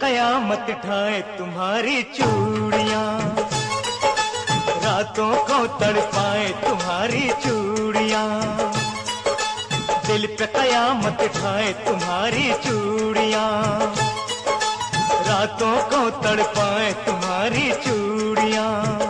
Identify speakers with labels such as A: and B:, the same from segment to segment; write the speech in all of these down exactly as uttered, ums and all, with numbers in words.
A: कयामत ढाए तुम्हारी चूड़ियां, रातों को तड़पाए तुम्हारी चूड़ियां, दिल पे कयामत ढाए तुम्हारी चूड़ियां, रातों को तड़पाए तुम्हारी चूड़ियां।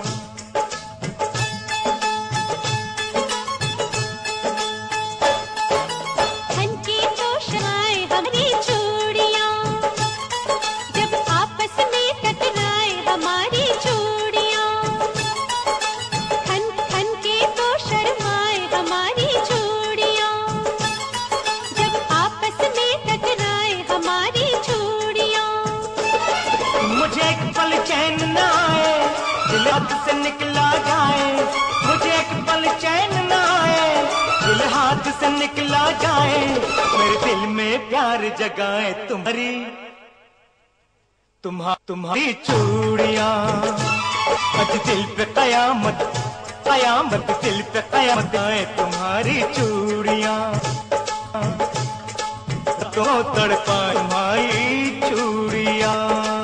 A: मुझे एक पल चैन न आए, दिल हाथ से निकला जाए, मुझे एक पल चैन न आए, दिल हाथ से निकला जाए, मेरे दिल में प्यार जगाए तुम्हारी तुम्हा तुम्हारी चूड़ियां। आज दिल पे कयामत कयामत दिल पे कयामत आए तुम्हारी चूड़ियां, तो तड़पा तुम्हारी चूड़ियां।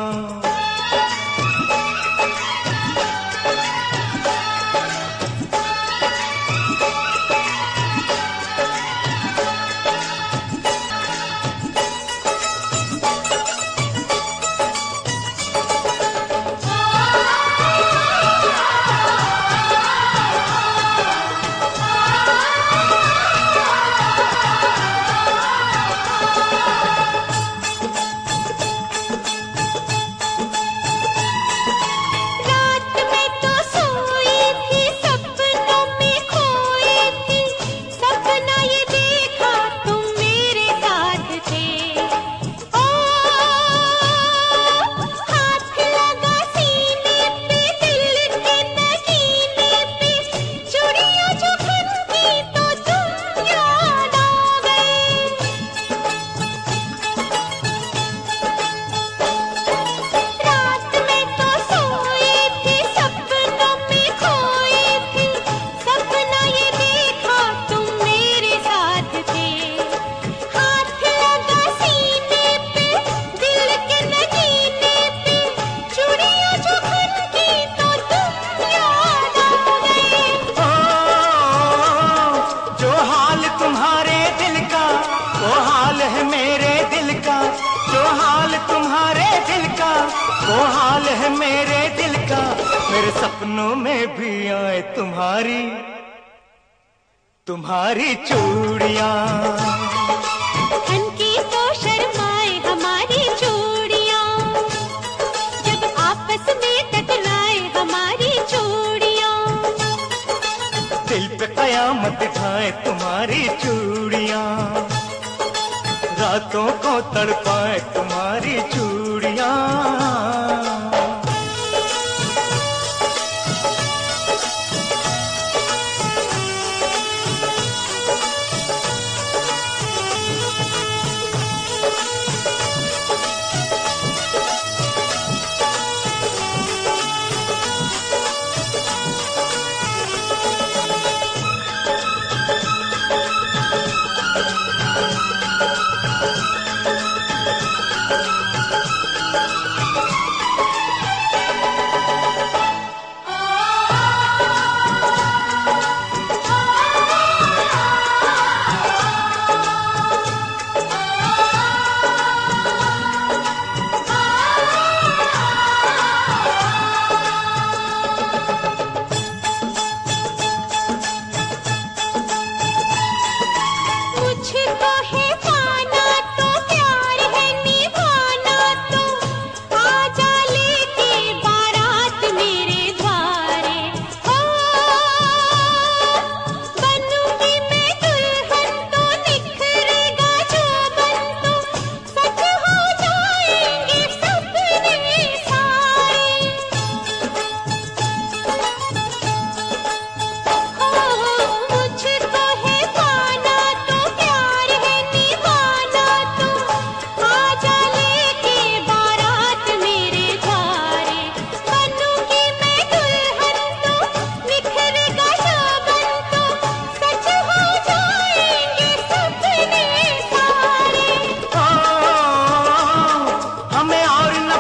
A: वो हाल है मेरे दिल का, मेरे सपनों में भी आए तुम्हारी तुम्हारी चूड़ियां।
B: खनकी तो शर्माए हमारी चूड़ियां, जब आपस में टकराए हमारी चूड़ियां,
A: दिल पे कयामत ढाए तुम्हारी चूड़ियां, रातों को तड़पाए तुम्हारी चूड़ियां।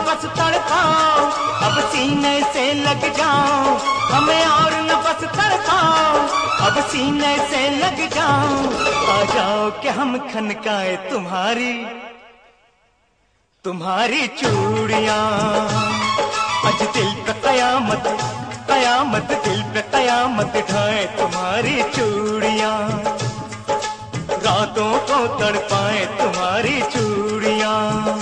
A: बस तड़पाओ, अब सीने से लग जाओ, हमें और न बस तड़पाओ, अब सीने से लग जाओ। आ जाओ कि हम खनकाए तुम्हारी तुम्हारी चूड़ियां। आज दिल पे कयामत कयामत, दिल पे कयामत ढाए तुम्हारी चूड़ियां, रातों को तड़पाए तुम्हारी चूड़ियां।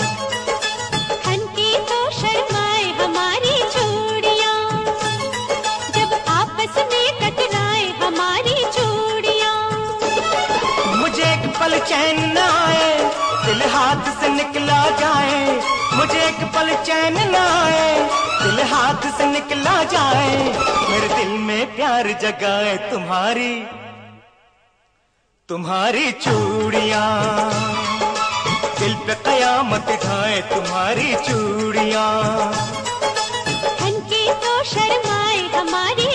B: खनके तो शर्माए हमारी चूड़ियां, जब आपस में टकराए हमारी चूड़ियां।
A: मुझे एक पल चैन न आए, दिल हाथ से निकला जाए, मुझे एक पल चैन न आए, दिल हाथ से निकला जाए। मेरे दिल में प्यार जगाए तुम्हारी तुम्हारी चूड़ियां, दिल पे कयामत ढाए तुम्हारी चूड़ियां।
B: खनके तो शर्माए हमारी